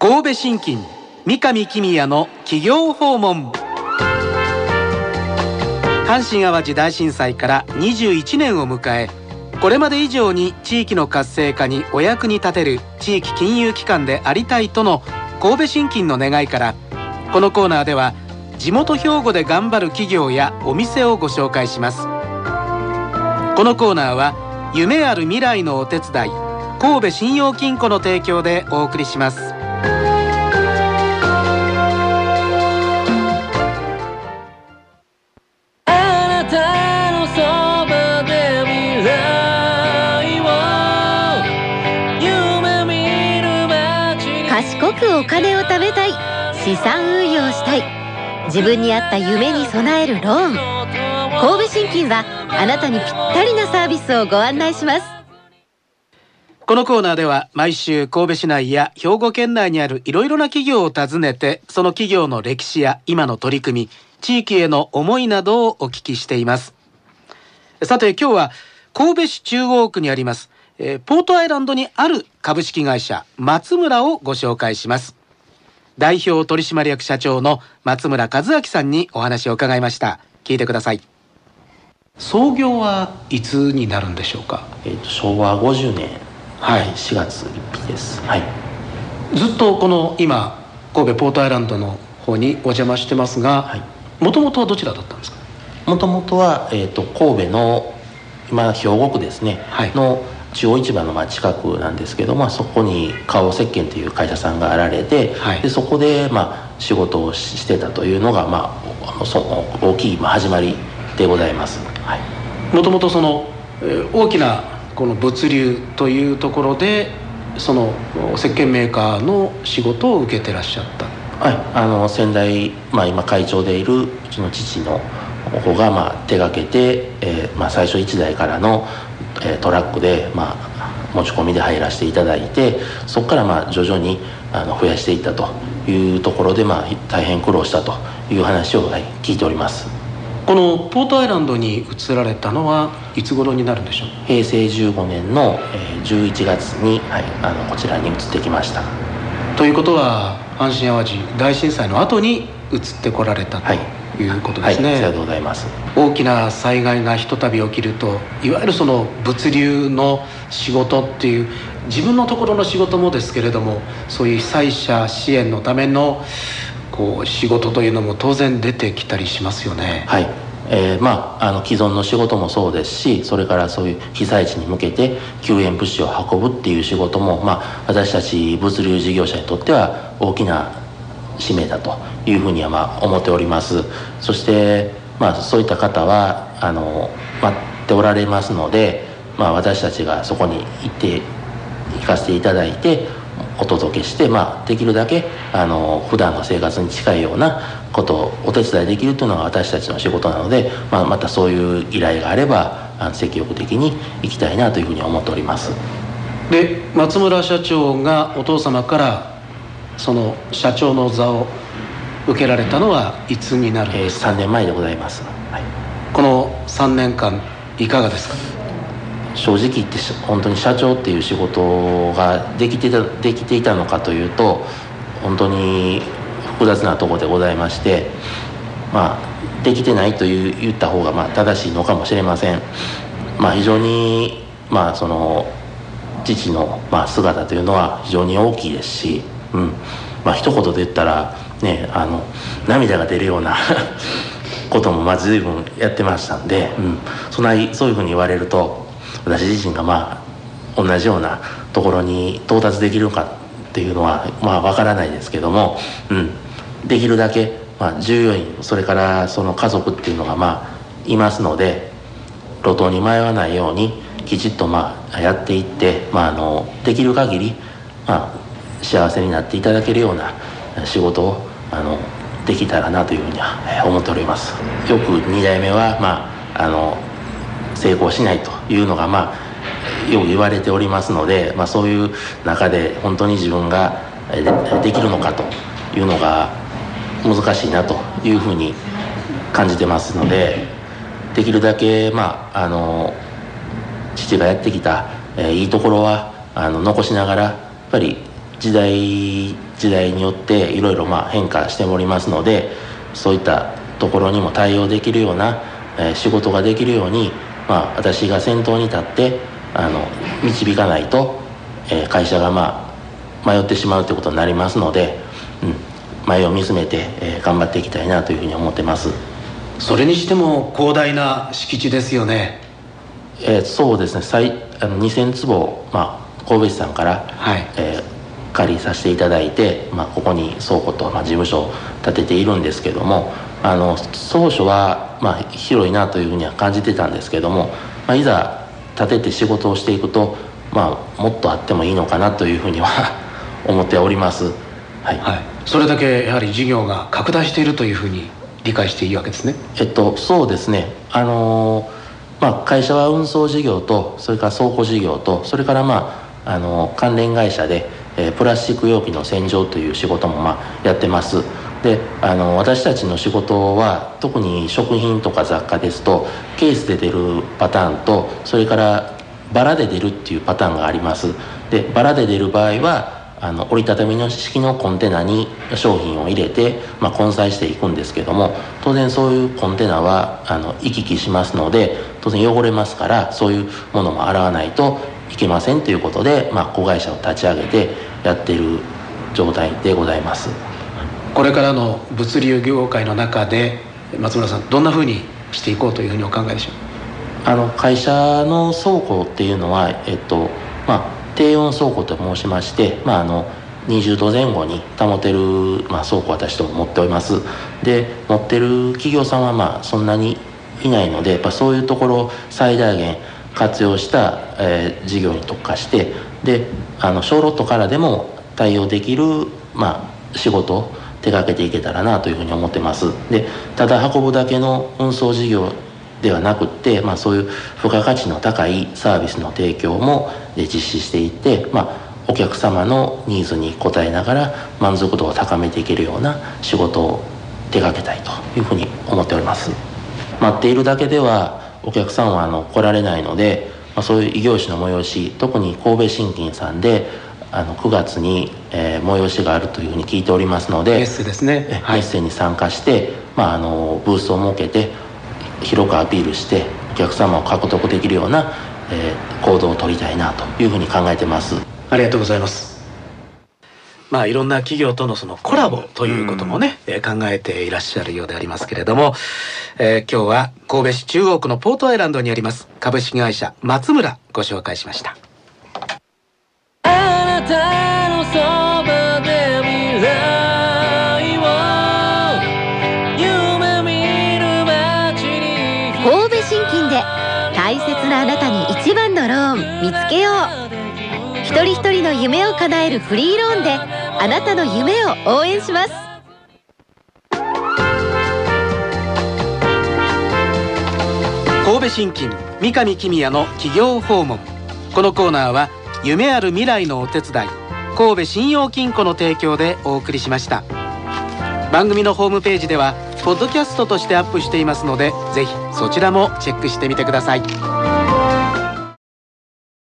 神戸信金三上公也の企業訪問。阪神・淡路大震災から21年を迎え、これまで以上に地域の活性化にお役に立てる地域金融機関でありたいとの神戸信金の願いから、このコーナーでは地元兵庫で頑張る企業やお店をご紹介します。このコーナーは夢ある未来のお手伝い、神戸信用金庫の提供でお送りします。 賢くお金を貯めたい、資産運用したい、自分に合った夢に備えるローン。神戸信金はあなたにぴったりなサービスをご案内します。 このコーナーでは毎週神戸市内や兵庫県内にあるいろいろな企業を訪ねて、その企業の歴史や今の取り組み、地域への思いなどをお聞きしています。さて今日は神戸市中央区にありますポートアイランドにある株式会社松村をご紹介します。代表取締役社長の松村和明さんにお話を伺いました。聞いてください。創業はいつになるんでしょうか？ 昭和50年、4月1日です。 ずっとこの今神戸ポートアイランドの方にお邪魔してますが、もともとはどちらだったんですか？ もともとは、神戸の今兵庫区ですね、の中央市場の近くなんですけど、そこに花王石鹸という会社さんがあられて、でそこで仕事をしてたというのが、その大きい始まりでございます。 もともとその大きなこの物流というところでその石鹸メーカーの仕事を受けてらっしゃった。 先代、今会長でいるうちの父の方が手がけて、最初1台からのトラックで、持ち込みで入らせていただいて、そこから徐々に増やしていったというところで、大変苦労したという話を、聞いております。 このポートアイランドに移られたのはいつ頃になるんでしょう？ 平成15年の11月に、こちらに移ってきました。 ということは阪神・淡路大震災の後に移ってこられたということですね。 ありがとうございます。 大きな災害がひとたび起きると、いわゆるその物流の仕事っていう、自分のところの仕事もですけれども、そういう被災者支援のための仕事というのも当然出てきたりしますよね。 既存の仕事もそうですし、それからそういう被災地に向けて救援物資を運ぶっていう仕事も、私たち物流事業者にとっては大きな使命だというふうには思っております。そして、そういった方は待っておられますので、私たちがそこに行かせていただいてお届けして、できるだけ普段の生活に近いようなことをお手伝いできるというのが私たちの仕事なので、またそういう依頼があれば積極的に行きたいなというふうに思っております。 で、松村社長がお父様からその社長の座を受けられたのはいつになるんですか？ 3年前でございます。 この3年間いかがですか？ 正直言って本当に社長っていう仕事ができていたのかというと、本当に複雑なところでございまして、できてないと言った方が正しいのかもしれません。非常にその父の姿というのは非常に大きいですし、一言で言ったらね、涙が出るようなことも随分やってましたんで、そういうふうに言われると、私自身が同じようなところに到達できるかっていうのはわからないですけども、できるだけ従業員、それからその家族っていうのがいますので、路頭に迷わないようにきちっとやっていって、できる限り幸せになっていただけるような仕事をできたらなというふうには思っております。よく2代目は成功しないというのがよく言われておりますので、そういう中で本当に自分ができるのかというのが難しいなというふうに感じてますので、できるだけ父がやってきたいいところは残しながら、やっぱり時代時代によっていろいろ変化しておりますので、そういったところにも対応できるような、仕事ができるように、私が先頭に立って導かないと、会社が迷ってしまうということになりますので、前を見つめて、頑張っていきたいなというふうに思ってます。 それにしても広大な敷地ですよね。 そうですね、2000坪、神戸市さんから、借りさせていただいて、ここに倉庫と、事務所を建てているんですけども、当初は、広いなというふうには感じてたんですけども、いざ建てて仕事をしていくと、もっとあってもいいのかなというふうには思っております。 それだけやはり事業が拡大しているというふうに理解していいわけですね。 そうですね、会社は運送事業と、それから倉庫事業と、それから関連会社で、プラスチック容器の洗浄という仕事もやってます。で私たちの仕事は特に食品とか雑貨ですと、ケースで出るパターンと、それからバラで出るっていうパターンがあります。でバラで出る場合は折りたたみの式のコンテナに商品を入れて、混載していくんですけども、当然そういうコンテナは行き来しますので、当然汚れますから、そういうものも洗わないといけませんということで、子会社を立ち上げてやっている状態でございます。 これからの物流業界の中で松村さん、どんなふうにしていこうというふうにお考えでしょう。 会社の倉庫っていうのは、低温倉庫と申しまして、20度前後に保てる、倉庫を私ども持っております。で持ってる企業さんはそんなにいないので、そういうところを最大限活用した、事業に特化して、で小ロットからでも対応できる、仕事を手掛けていけたらなというふうに思ってます。でただ運ぶだけの運送事業ではなくって、そういう付加価値の高いサービスの提供も実施していって、お客様のニーズに応えながら満足度を高めていけるような仕事を手掛けたいというふうに思っております。待っているだけではお客さんは来られないので、そういう異業種の催し、特に神戸信金さんで9月に、催しがあるというふうに聞いておりますので、 メッセですね。 メッセに参加して、ブースを設けて広くアピールしてお客様を獲得できるような、行動を取りたいなというふうに考えてます。 ありがとうございます。いろんな企業とのそのコラボということもね、考えていらっしゃるようでありますけれども、今日は神戸市中央区のポートアイランドにあります株式会社松村ご紹介しました。あなたのそばで未来を夢見る街に、神戸信金で大切なあなたに一番のローン見つけよう。一人一人の夢を叶えるフリーローンであなたの夢を応援します。 神戸信金三上公也の企業訪問。このコーナーは夢ある未来のお手伝い、神戸信用金庫の提供でお送りしました。番組のホームページではポッドキャストとしてアップしていますので、ぜひそちらもチェックしてみてください。